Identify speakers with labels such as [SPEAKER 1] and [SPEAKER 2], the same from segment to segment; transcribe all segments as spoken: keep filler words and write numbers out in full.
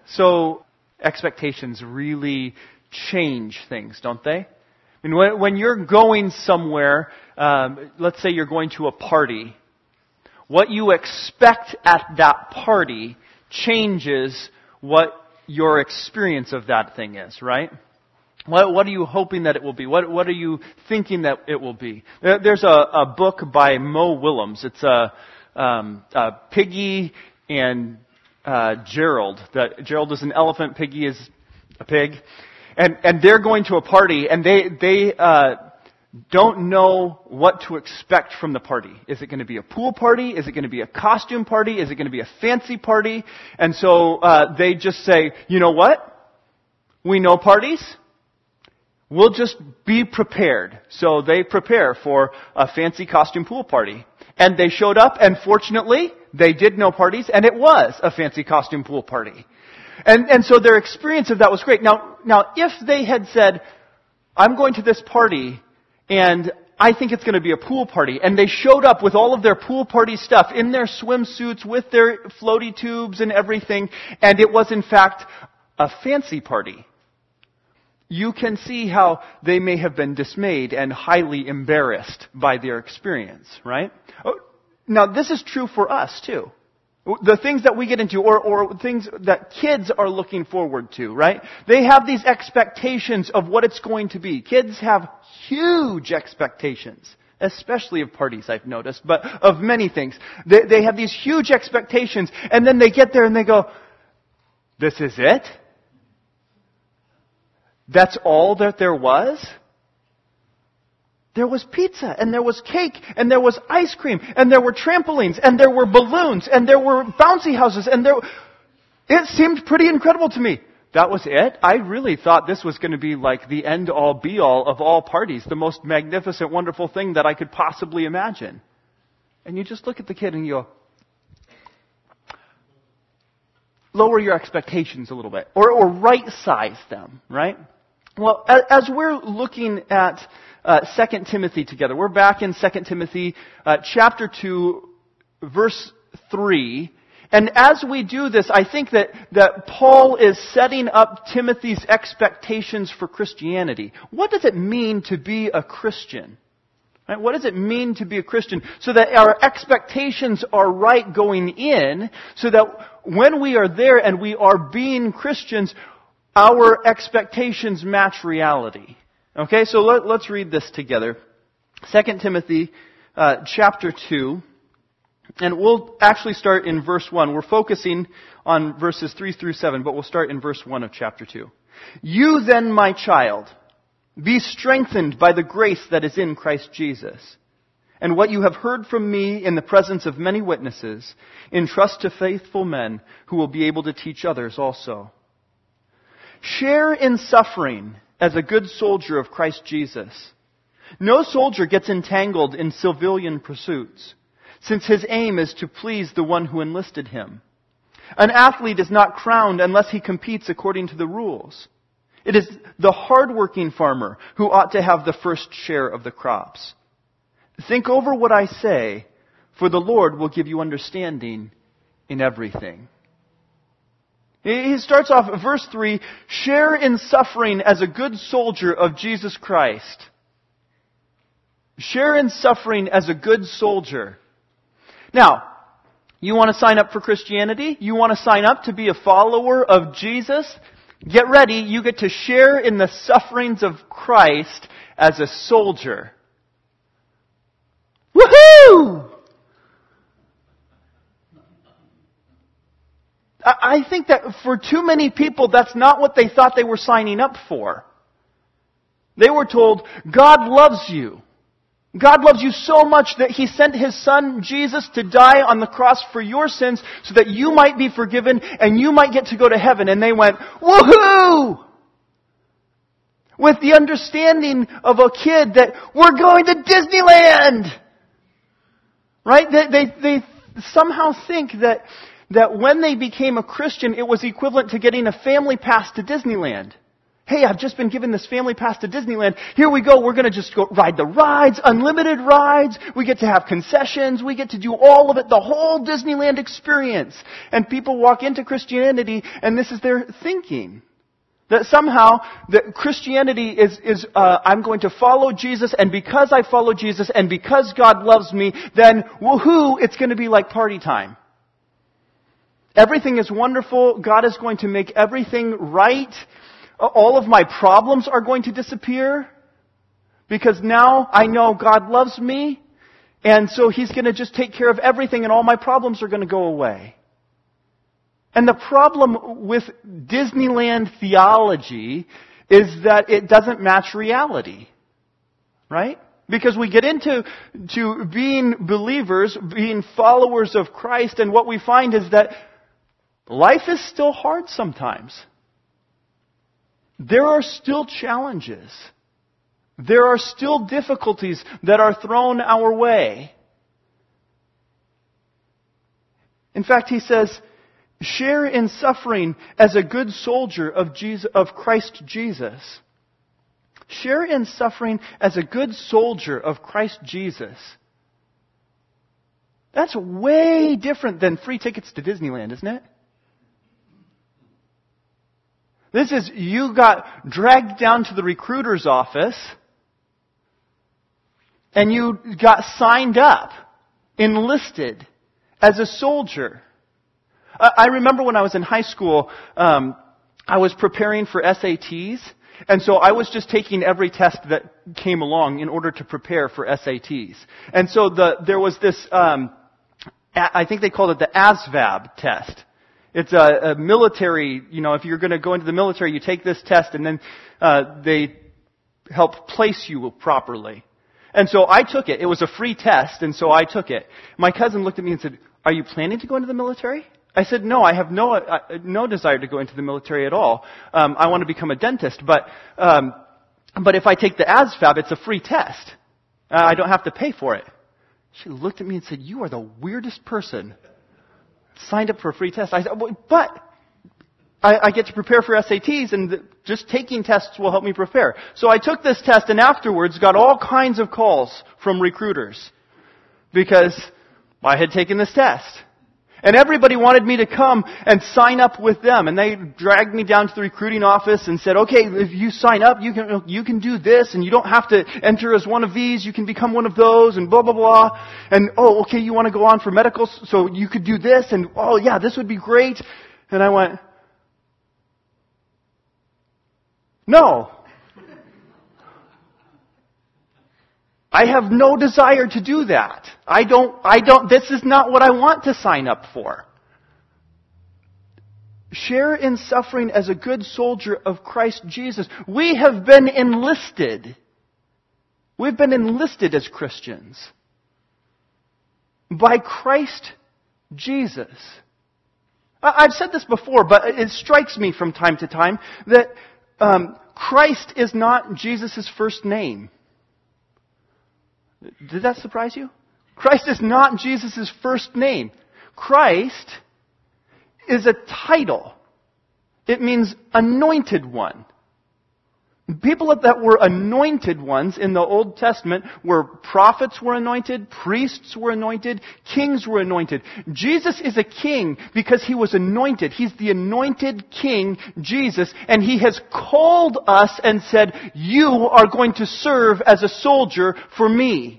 [SPEAKER 1] So expectations really change things, don't they? I mean, when, when you're going somewhere, um, let's say you're going to a party, what you expect at that party changes what your experience of that thing is, right? What, what are you hoping that it will be? What, what are you thinking that it will be? There, there's a, a book by Mo Willems. It's a, um, a Piggy and uh, Gerald. That Gerald is an elephant, Piggy is a pig, and and they're going to a party, and they they uh, don't know what to expect from the party. Is it going to be a pool party? Is it going to be a costume party? Is it going to be a fancy party? And so uh, they just say, you know what? We know parties. We'll just be prepared. So they prepare for a fancy costume pool party. And they showed up, and fortunately, they did know parties, and it was a fancy costume pool party. And and so their experience of that was great. Now, now if they had said, I'm going to this party, and I think it's going to be a pool party, and they showed up with all of their pool party stuff in their swimsuits, with their floaty tubes and everything, and it was in fact a fancy party, you can see how they may have been dismayed and highly embarrassed by their experience, right? Now, this is true for us, too. The things that we get into, or, or things that kids are looking forward to, right? They have these expectations of what it's going to be. Kids have huge expectations, especially of parties, I've noticed, but of many things. They, they have these huge expectations, and then they get there and they go, this is it? That's all that there was? There was pizza, and there was cake, and there was ice cream, and there were trampolines, and there were balloons, and there were bouncy houses, and there... It seemed pretty incredible to me. That was it? I really thought this was going to be like the end-all, be-all of all parties, the most magnificent, wonderful thing that I could possibly imagine. And you just look at the kid and you go, lower your expectations a little bit, or, or right-size them, right? Well, as we're looking at uh, Second Timothy together, we're back in Second Timothy uh, chapter two, verse three. And as we do this, I think that, that Paul is setting up Timothy's expectations for Christianity. What does it mean to be a Christian? Right? What does it mean to be a Christian? So that our expectations are right going in, so that when we are there and we are being Christians, our expectations match reality. Okay, so let, let's read this together. Second Timothy uh, chapter two. And we'll actually start in verse one. We're focusing on verses three through seven, but we'll start in verse one of chapter two. You then, my child, be strengthened by the grace that is in Christ Jesus. And what you have heard from me in the presence of many witnesses, entrust to faithful men who will be able to teach others also. Share in suffering as a good soldier of Christ Jesus. No soldier gets entangled in civilian pursuits, since his aim is to please the one who enlisted him. An athlete is not crowned unless he competes according to the rules. It is the hard-working farmer who ought to have the first share of the crops. Think over what I say, for the Lord will give you understanding in everything. He starts off, verse three, share in suffering as a good soldier of Jesus Christ. Share in suffering as a good soldier. Now, you want to sign up for Christianity? You want to sign up to be a follower of Jesus? Get ready, you get to share in the sufferings of Christ as a soldier. Woohoo! I think that for too many people, that's not what they thought they were signing up for. They were told, God loves you. God loves you so much that He sent His Son, Jesus, to die on the cross for your sins so that you might be forgiven and you might get to go to heaven. And they went, woohoo! With the understanding of a kid that we're going to Disneyland! Right? They, they, they somehow think that that when they became a Christian, it was equivalent to getting a family pass to Disneyland. Hey, I've just been given this family pass to Disneyland. Here we go. We're going to just go ride the rides, unlimited rides. We get to have concessions. We get to do all of it, the whole Disneyland experience. And people walk into Christianity and this is their thinking. That somehow that Christianity is, is uh, I'm going to follow Jesus, and because I follow Jesus and because God loves me, then woohoo, it's going to be like party time. Everything is wonderful. God is going to make everything right. All of my problems are going to disappear because now I know God loves me, and so He's going to just take care of everything and all my problems are going to go away. And the problem with Disneyland theology is that it doesn't match reality. Right? Because we get into to being believers, being followers of Christ, and what we find is that life is still hard sometimes. There are still challenges. There are still difficulties that are thrown our way. In fact, he says, share in suffering as a good soldier of Jesus, of Christ Jesus. Share in suffering as a good soldier of Christ Jesus. That's way different than free tickets to Disneyland, isn't it? This is, you got dragged down to the recruiter's office and you got signed up, enlisted as a soldier. I remember when I was in high school, um, I was preparing for S A Ts, and so I was just taking every test that came along in order to prepare for S A Ts. And so the there was this, um, I think they called it the A S V A B test. It's a, a military, you know, if you're going to go into the military, you take this test and then uh, they help place you properly. And so I took it. It was a free test, and so I took it. My cousin looked at me and said, "Are you planning to go into the military?" I said, "No, I have no uh, no desire to go into the military at all. Um, I want to become a dentist, but um, but if I take the A S V A B, it's a free test. Uh, I don't have to pay for it." She looked at me and said, "You are the weirdest person. Signed up for a free test." I said, "But I, I get to prepare for S A Ts, and the, just taking tests will help me prepare." So I took this test, and afterwards got all kinds of calls from recruiters because I had taken this test. And everybody wanted me to come and sign up with them. And they dragged me down to the recruiting office and said, "Okay, if you sign up, you can you can do this, and you don't have to enter as one of these. You can become one of those, and blah, blah, blah. And, oh, okay, you want to go on for medical, so you could do this, and, oh, yeah, this would be great." And I went, "No. I have no desire to do that. I don't, I don't, this is not what I want to sign up for." Share in suffering as a good soldier of Christ Jesus. We have been enlisted. We've been enlisted as Christians by Christ Jesus. I've said this before, but it strikes me from time to time that um, Christ is not Jesus' first name. Did that surprise you? Christ is not Jesus' first name. Christ is a title. It means anointed one. People that were anointed ones in the Old Testament were prophets were anointed, priests were anointed, kings were anointed. Jesus is a king because He was anointed. He's the anointed King, Jesus, and He has called us and said, "You are going to serve as a soldier for me."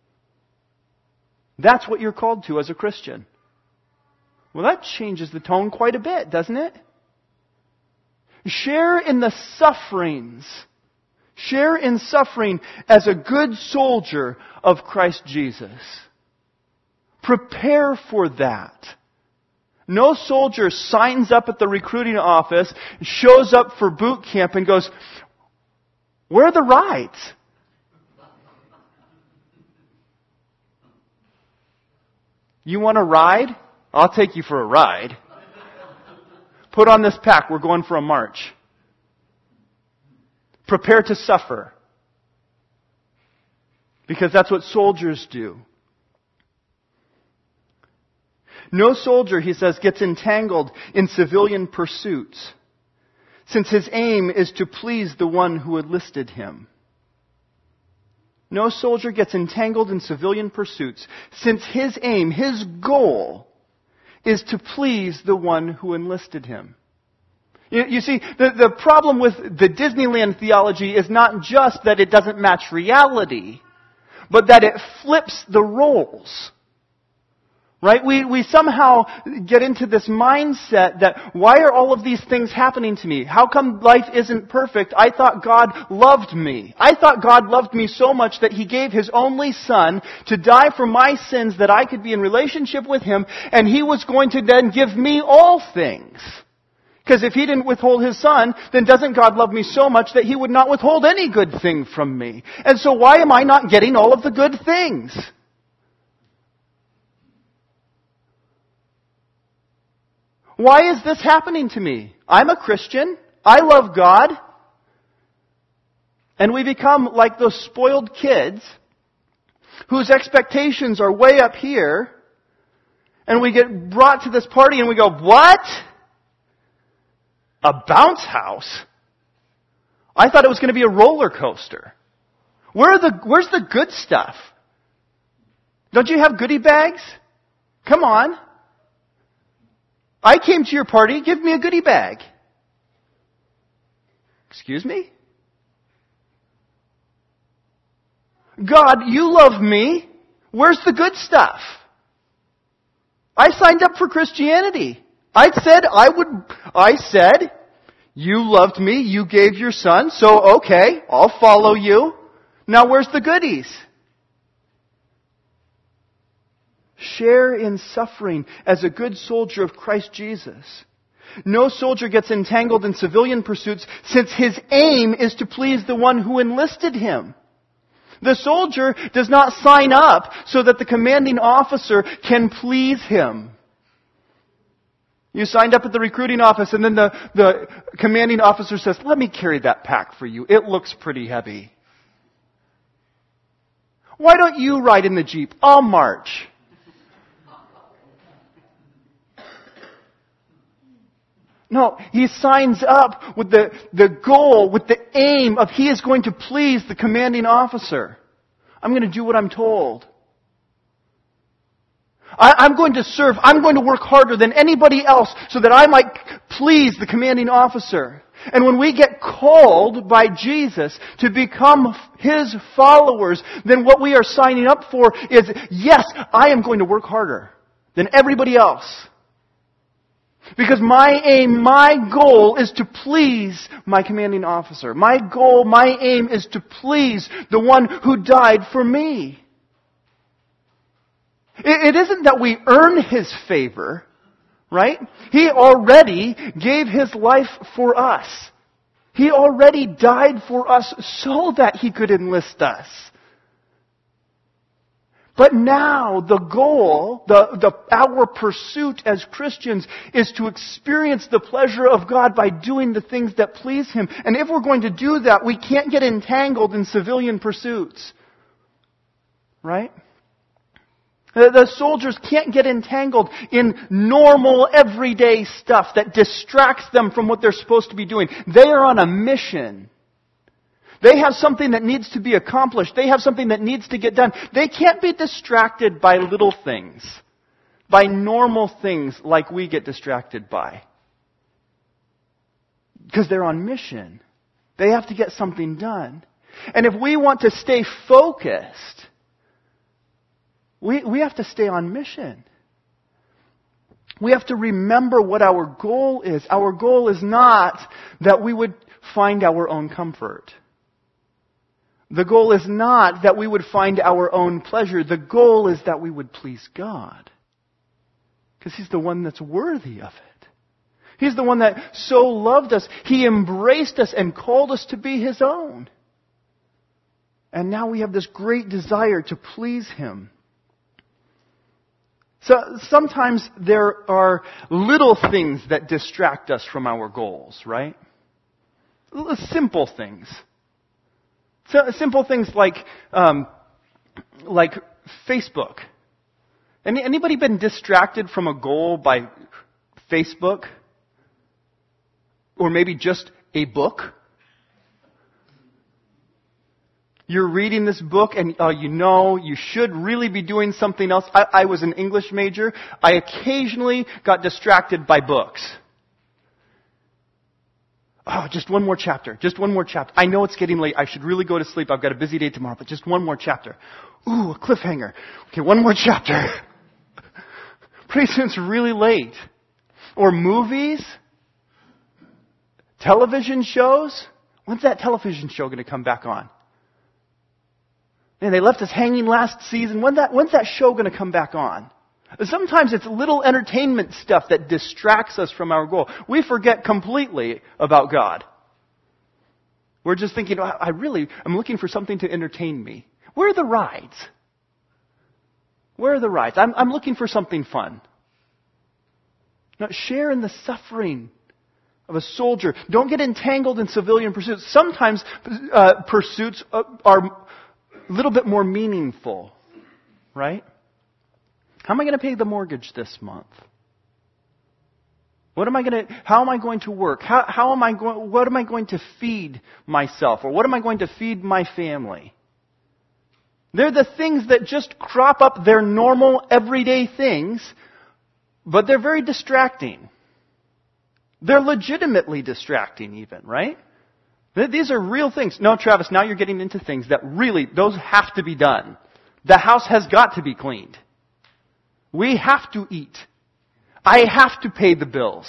[SPEAKER 1] That's what you're called to as a Christian. Well, that changes the tone quite a bit, doesn't it? Share in the sufferings. Share in suffering as a good soldier of Christ Jesus. Prepare for that. No soldier signs up at the recruiting office, shows up for boot camp and goes, "Where are the rides?" "You want a ride? I'll take you for a ride. Put on this pack. We're going for a march." Prepare to suffer. Because that's what soldiers do. No soldier, he says, gets entangled in civilian pursuits.
[SPEAKER 2] since his aim is to please the one who enlisted him. No soldier gets entangled in civilian pursuits, since his aim, his goal, is to please the one who enlisted him. You, you see, the, the problem with the Disneyland theology is not just that it doesn't match reality, but that it flips the roles. Right? We, we somehow get into this mindset that, why are all of these things happening to me? How come life isn't perfect? I thought God loved me. I thought God loved me so much that He gave His only Son to die for my sins that I could be in relationship with Him, and He was going to then give me all things. Because if He didn't withhold His Son, then doesn't God love me so much that He would not withhold any good thing from me? And so why am I not getting all of the good things? Why is this happening to me? I'm a Christian. I love God. And we become like those spoiled kids whose expectations are way up here. And we get brought to this party and we go, what? A bounce house? I thought it was going to be a roller coaster. Where are the, where's the good stuff? Don't you have goodie bags? Come on. I came to your party, give me a goodie bag. Excuse me? God, you love me. Where's the good stuff? I signed up for Christianity. I said I would, I said, you loved me, you gave your Son, so okay, I'll follow you. Now where's the goodies? Share in suffering as a good soldier of Christ Jesus. No soldier gets entangled in civilian pursuits, since his aim is to please the one who enlisted him. The soldier does not sign up so that the commanding officer can please him. You signed up at the recruiting office and then the, the commanding officer says, let me carry that pack for you. It looks pretty heavy. Why don't you ride in the Jeep? I'll march. No, he signs up with the, the goal, with the aim of he is going to please the commanding officer. I'm going to do what I'm told. I, I'm going to serve. I'm going to work harder than anybody else so that I might please the commanding officer. And when we get called by Jesus to become His followers, then what we are signing up for is, yes, I am going to work harder than everybody else. Because my aim, my goal is to please my commanding officer. My goal, my aim is to please the one who died for me. It isn't that we earn His favor, right? He already gave His life for us. He already died for us so that He could enlist us. But now the goal, the, the, our pursuit as Christians is to experience the pleasure of God by doing the things that please Him. And if we're going to do that, we can't get entangled in civilian pursuits. Right? The, the soldiers can't get entangled in normal, everyday stuff that distracts them from what they're supposed to be doing. They are on a mission. They have something that needs to be accomplished. They have something that needs to get done. They can't be distracted by little things, by normal things like we get distracted by. Because they're on mission. They have to get something done. And if we want to stay focused, we, we have to stay on mission. We have to remember what our goal is. Our goal is not that we would find our own comfort. The goal is not that we would find our own pleasure. The goal is that we would please God. Because He's the one that's worthy of it. He's the one that so loved us. He embraced us and called us to be His own. And now we have this great desire to please Him. So sometimes there are little things that distract us from our goals, right? Simple things. So simple things like um, like Facebook. Any, anybody been distracted from a goal by Facebook? Or maybe just a book. You're reading this book and uh, you know you should really be doing something else. I, I was an English major. I occasionally got distracted by books. Oh, just one more chapter. Just one more chapter. I know it's getting late. I should really go to sleep. I've got a busy day tomorrow, but just one more chapter. Ooh, a cliffhanger. Okay, one more chapter. Pretty soon it's really late. Or movies. Television shows. When's that television show going to come back on? Man, they left us hanging last season. When that, when's that show going to come back on? Sometimes it's little entertainment stuff that distracts us from our goal. We forget completely about God. We're just thinking, oh, I really, I'm looking for something to entertain me. Where are the rides? Where are the rides? I'm, I'm looking for something fun. Now, share in the suffering of a soldier. Don't get entangled in civilian pursuits. Sometimes uh, pursuits are a little bit more meaningful, right? How am I going to pay the mortgage this month? What am I going to, how am I going to work? How, how am I going, what am I going to feed myself? Or what am I going to feed my family? They're the things that just crop up. They're normal, everyday things, but they're very distracting. They're legitimately distracting even, right? These are real things. No, Travis, now you're getting into things that really, those have to be done. The house has got to be cleaned. We have to eat. I have to pay the bills.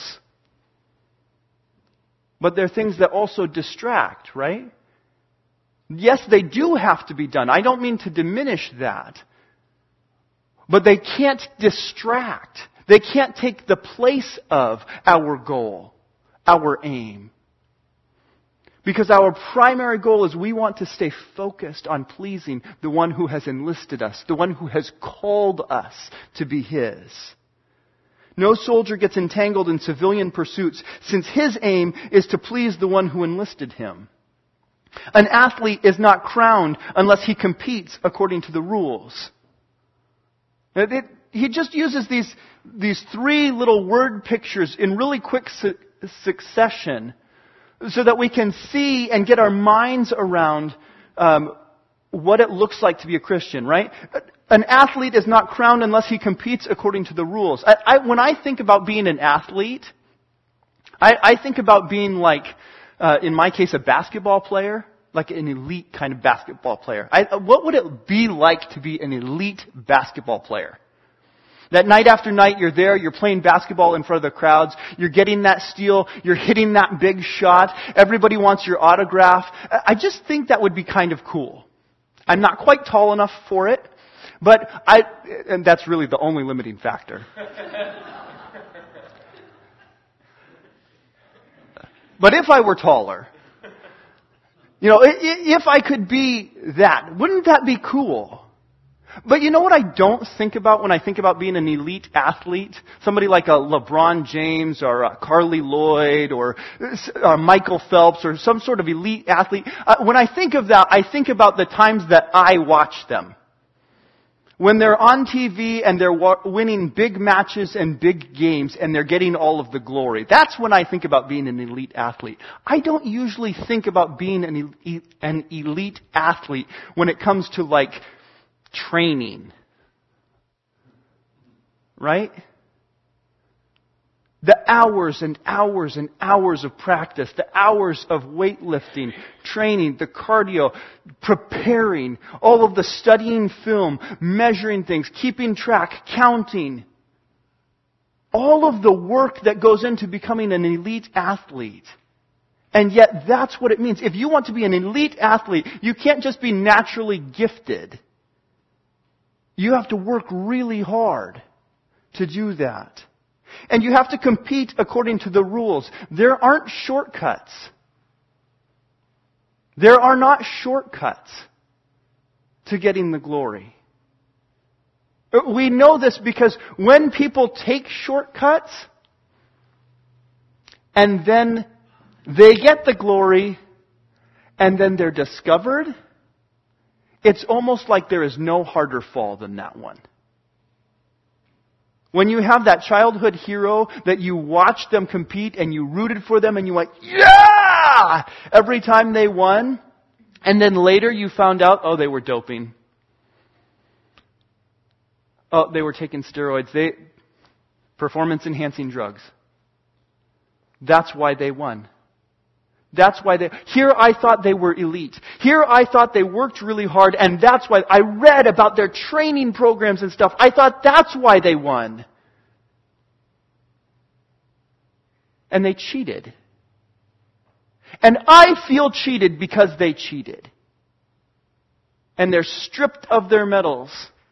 [SPEAKER 2] But they're things that also distract, right? Yes, they do have to be done. I don't mean to diminish that. But they can't distract. They can't take the place of our goal, our aim. Because our primary goal is we want to stay focused on pleasing the one who has enlisted us, the one who has called us to be His. No soldier gets entangled in civilian pursuits, since his aim is to please the one who enlisted him. An athlete is not crowned unless he competes according to the rules. It, it, he just uses these, these three little word pictures in really quick su- succession so that we can see and get our minds around um, what it looks like to be a Christian, right? An athlete is not crowned unless he competes according to the rules. I, I, when I think about being an athlete, I, I think about being like, uh, in my case, a basketball player, like an elite kind of basketball player. I, what would it be like to be an elite basketball player? That night after night, you're there, you're playing basketball in front of the crowds, you're getting that steal, you're hitting that big shot, everybody wants your autograph. I just think that would be kind of cool. I'm not quite tall enough for it, but I, and that's really the only limiting factor. But if I were taller, you know, if I could be that, wouldn't that be cool? But you know what I don't think about when I think about being an elite athlete? Somebody like a LeBron James or a Carly Lloyd or uh, Michael Phelps or some sort of elite athlete. Uh, when I think of that, I think about the times that I watch them. When they're on T V and they're wa- winning big matches and big games and they're getting all of the glory. That's when I think about being an elite athlete. I don't usually think about being an, el- an elite athlete when it comes to like training. Right? The hours and hours and hours of practice, the hours of weightlifting, training, the cardio, preparing, all of the studying film, measuring things, keeping track, counting. All of the work that goes into becoming an elite athlete. And yet that's what it means. If you want to be an elite athlete, you can't just be naturally gifted. You have to work really hard to do that. And you have to compete according to the rules. There aren't shortcuts. There are not shortcuts to getting the glory. We know this because when people take shortcuts and then they get the glory and then they're discovered, it's almost like there is no harder fall than that one. When you have that childhood hero that you watched them compete and you rooted for them and you went, yeah! yeah, every time they won. And then later you found out, oh, they were doping. Oh, they were taking steroids. They, performance-enhancing drugs. That's why they won. That's why they, here I thought they were elite. Here I thought they worked really hard, and that's why I read about their training programs and stuff. I thought that's why they won. And they cheated. And I feel cheated because they cheated. And they're stripped of their medals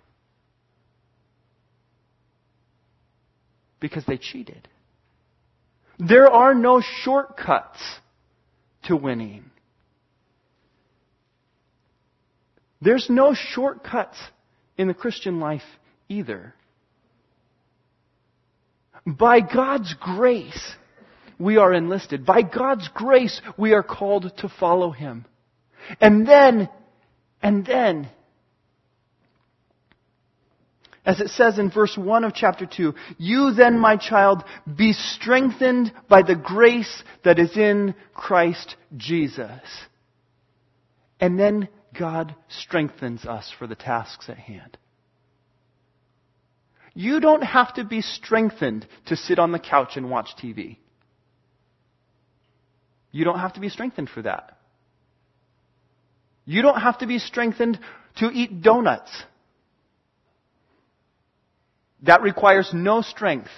[SPEAKER 2] because they cheated. There are no shortcuts to winning. There's no shortcuts in the Christian life either. By God's grace, we are enlisted. By God's grace, we are called to follow Him. And then, and then, as it says in verse one of chapter two, you then, my child, be strengthened by the grace that is in Christ Jesus. And then God strengthens us for the tasks at hand. You don't have to be strengthened to sit on the couch and watch T V. You don't have to be strengthened for that. You don't have to be strengthened to eat donuts. That requires no strength.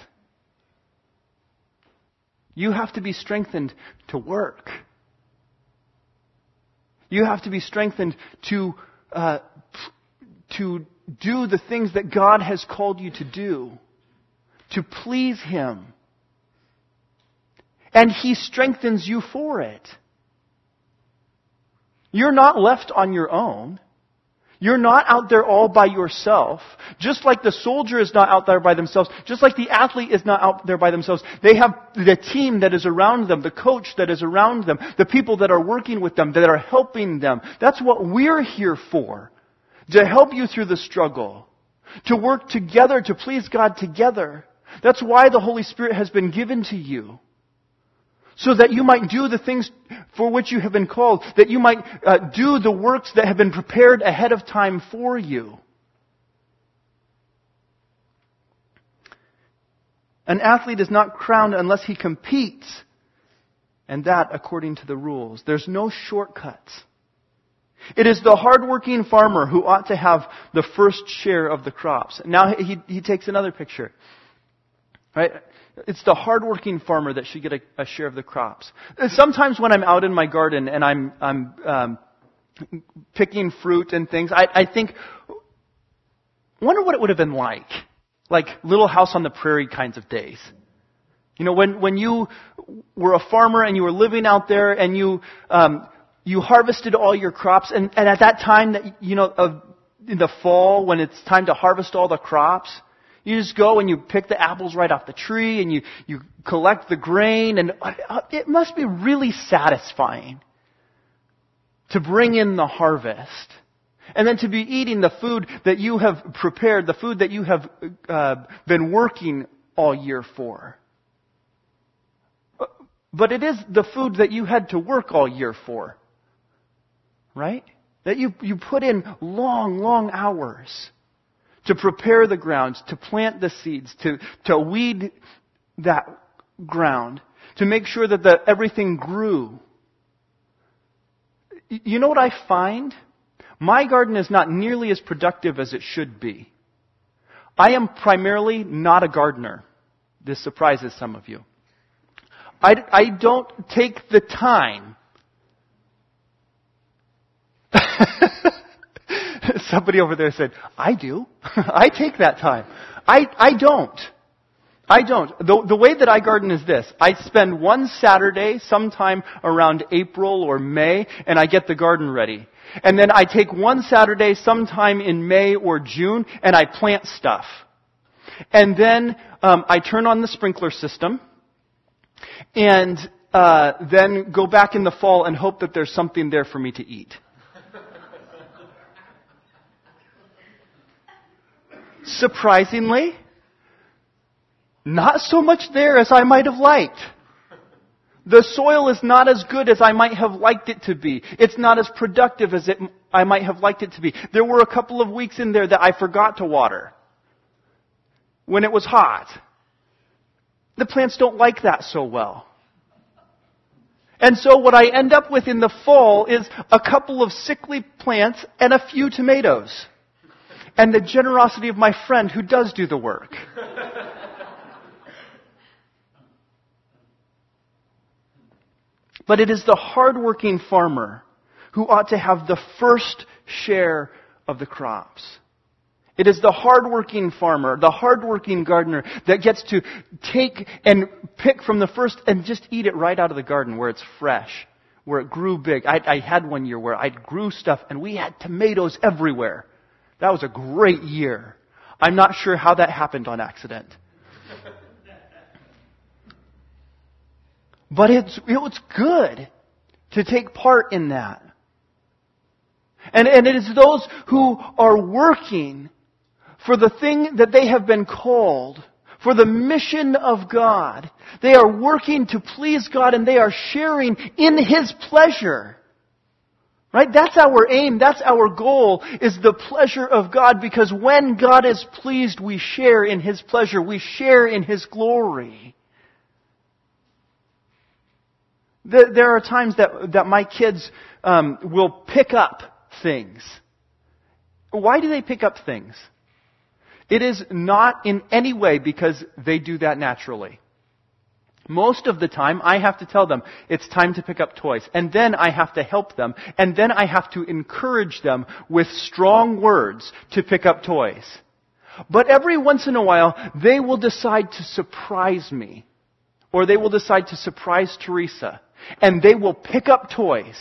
[SPEAKER 2] You have to be strengthened to work. You have to be strengthened to uh, to do the things that God has called you to do, to please Him. And He strengthens you for it. You're not left on your own. You're not out there all by yourself. Just like the soldier is not out there by themselves. Just like the athlete is not out there by themselves. They have the team that is around them, the coach that is around them, the people that are working with them, that are helping them. That's what we're here for. To help you through the struggle. To work together, to please God together. That's why the Holy Spirit has been given to you. So that you might do the things for which you have been called. That you might uh, do the works that have been prepared ahead of time for you. An athlete is not crowned unless he competes. And that according to the rules. There's no shortcuts. It is the hardworking farmer who ought to have the first share of the crops. Now he, he takes another picture. Right? It's the hardworking farmer that should get a, a share of the crops. Sometimes when I'm out in my garden and I'm I'm um, picking fruit and things, I, I think, wonder what it would have been like, like Little House on the Prairie kinds of days. You know, when when you were a farmer and you were living out there and you um, you harvested all your crops, and, and at that time, that you know, of, in the fall when it's time to harvest all the crops. You just go and you pick the apples right off the tree and you, you collect the grain, and it must be really satisfying to bring in the harvest. And then to be eating the food that you have prepared, the food that you have uh, been working all year for. But it is the food that you had to work all year for. Right? That you, you put in long, long hours. To prepare the ground, to plant the seeds, to, to weed that ground, to make sure that the, everything grew. You know what I find? My garden is not nearly as productive as it should be. I am primarily not a gardener. This surprises some of you. I, I don't take the time. Somebody over there said, I do. I take that time. I, I don't. I don't. The, the way that I garden is this. I spend one Saturday sometime around April or May, and I get the garden ready. And then I take one Saturday sometime in May or June, and I plant stuff. And then um, I turn on the sprinkler system, and uh, then go back in the fall and hope that there's something there for me to eat. Surprisingly, not so much there as I might have liked. The soil is not as good as I might have liked it to be. It's not as productive as it, I might have liked it to be. There were a couple of weeks in there that I forgot to water when it was hot. The plants don't like that so well. And so what I end up with in the fall is a couple of sickly plants and a few tomatoes. And the generosity of my friend who does do the work. But it is the hardworking farmer who ought to have the first share of the crops. It is the hardworking farmer, the hardworking gardener that gets to take and pick from the first and just eat it right out of the garden where it's fresh, where it grew big. I, I had one year where I grew stuff and we had tomatoes everywhere. That was a great year. I'm not sure how that happened on accident. But it's, it was good to take part in that. And, and it is those who are working for the thing that they have been called, for the mission of God. They are working to please God and they are sharing in His pleasure. Right? That's our aim. That's our goal, is the pleasure of God, because when God is pleased, we share in His pleasure. We share in His glory. There are times that, that my kids um, will pick up things. Why do they pick up things? It is not in any way because they do that naturally. Most of the time, I have to tell them, it's time to pick up toys. And then I have to help them. And then I have to encourage them with strong words to pick up toys. But every once in a while, they will decide to surprise me. Or they will decide to surprise Teresa. And they will pick up toys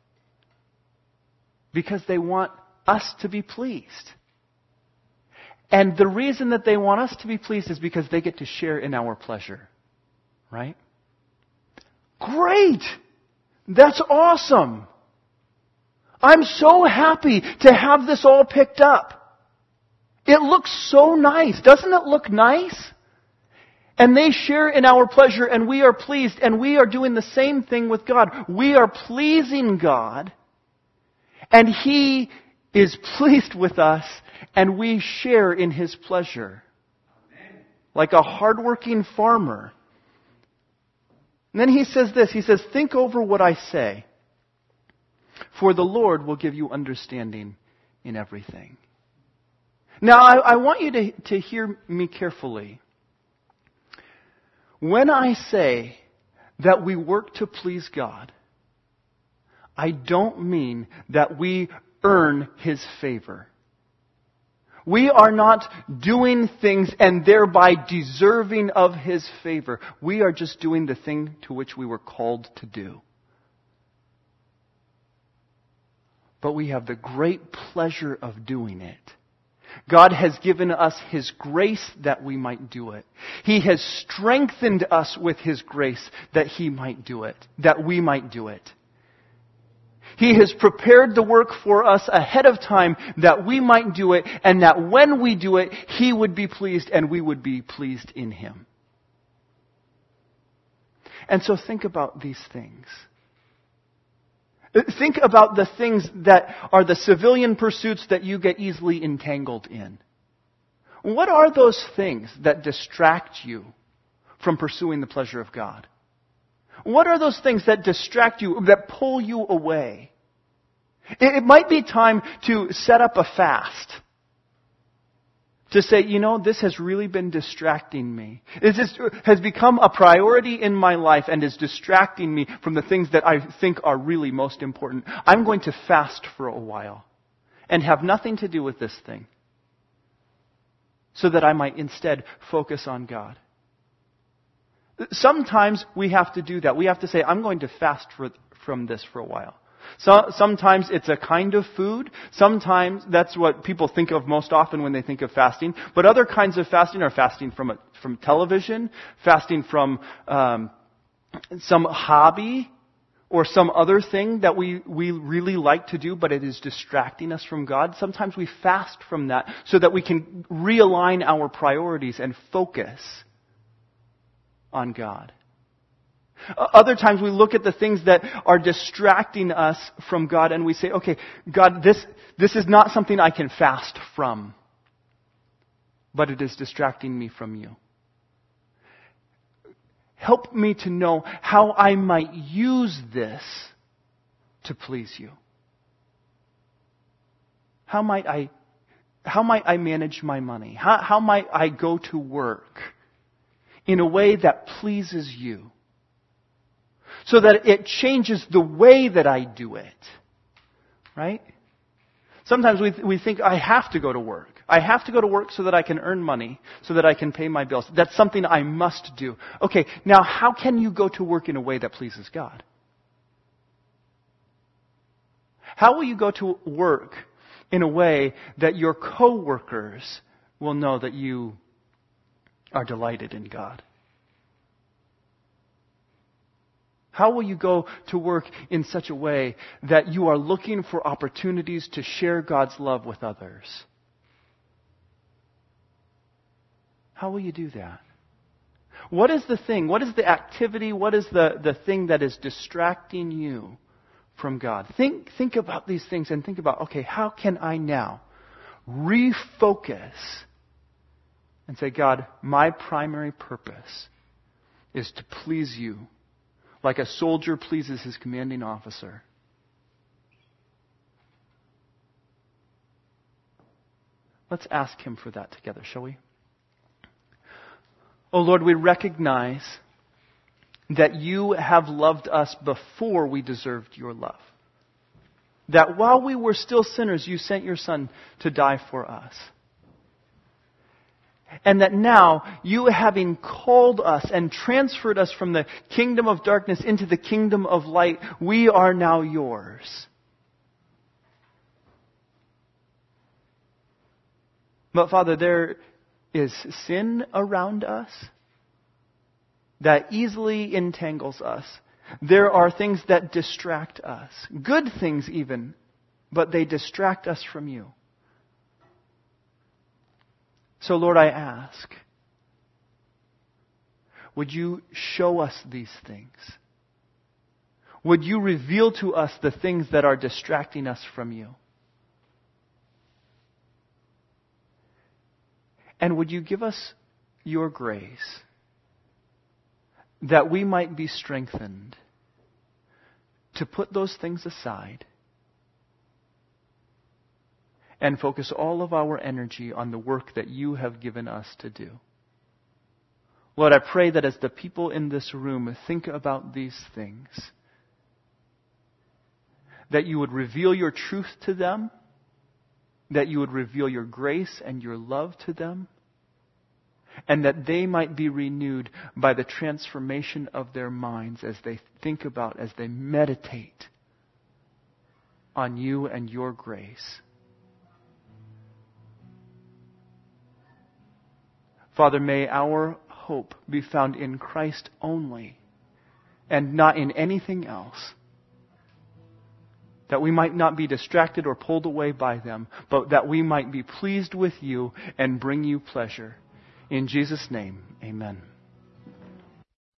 [SPEAKER 2] because they want us to be pleased. And the reason that they want us to be pleased is because they get to share in our pleasure. Right? Great! That's awesome! I'm so happy to have this all picked up. It looks so nice. Doesn't it look nice? And they share in our pleasure and we are pleased, and we are doing the same thing with God. We are pleasing God and He is pleased with us and we share in His pleasure. Amen. Like a hardworking farmer. And then he says this, he says, think over what I say, for the Lord will give you understanding in everything. Now I, I want you to, to hear me carefully. When I say that we work to please God, I don't mean that we earn His favor. We are not doing things and thereby deserving of His favor. We are just doing the thing to which we were called to do. But we have the great pleasure of doing it. God has given us His grace that we might do it. He has strengthened us with His grace that He might do it, that we might do it. He has prepared the work for us ahead of time that we might do it, and that when we do it, He would be pleased and we would be pleased in Him. And so think about these things. Think about the things that are the civilian pursuits that you get easily entangled in. What are those things that distract you from pursuing the pleasure of God? What are those things that distract you, that pull you away? It, it might be time to set up a fast. To say, you know, this has really been distracting me. It just has become a priority in my life and is distracting me from the things that I think are really most important. I'm going to fast for a while and have nothing to do with this thing, so that I might instead focus on God. Sometimes we have to do that. We have to say, I'm going to fast for, from this for a while. So, sometimes it's a kind of food. Sometimes that's what people think of most often when they think of fasting. But other kinds of fasting are fasting from a, from television, fasting from um, some hobby or some other thing that we, we really like to do, but it is distracting us from God. Sometimes we fast from that so that we can realign our priorities and focus on God. Other times we look at the things that are distracting us from God and we say, okay, God, this, this is not something I can fast from, but it is distracting me from you. Help me to know how I might use this to please you. How might I, how might I manage my money? How, how might I go to work in a way that pleases you? So that it changes the way that I do it. Right? Sometimes we we think I have to go to work. I have to go to work so that I can earn money, so that I can pay my bills. That's something I must do. Okay, now how can you go to work in a way that pleases God? How will you go to work in a way that your co-workers will know that you are delighted in God? How will you go to work in such a way that you are looking for opportunities to share God's love with others? How will you do that? What is the thing? What is the activity? What is the, the thing that is distracting you from God? Think, think about these things and think about, okay, how can I now refocus and say, God, my primary purpose is to please you, like a soldier pleases his commanding officer. Let's ask Him for that together, shall we? Oh Lord, we recognize that You have loved us before we deserved Your love. That while we were still sinners, You sent Your Son to die for us. And that now, You having called us and transferred us from the kingdom of darkness into the kingdom of light, we are now Yours. But Father, there is sin around us that easily entangles us. There are things that distract us. Good things even, but they distract us from You. So Lord, I ask, would You show us these things? Would You reveal to us the things that are distracting us from You? And would You give us Your grace that we might be strengthened to put those things aside and focus all of our energy on the work that You have given us to do. Lord, I pray that as the people in this room think about these things, that You would reveal Your truth to them, that You would reveal Your grace and Your love to them, and that they might be renewed by the transformation of their minds as they think about, as they meditate on You and Your grace. Father, may our hope be found in Christ only and not in anything else. That we might not be distracted or pulled away by them, but that we might be pleased with You and bring You pleasure. In Jesus' name, amen.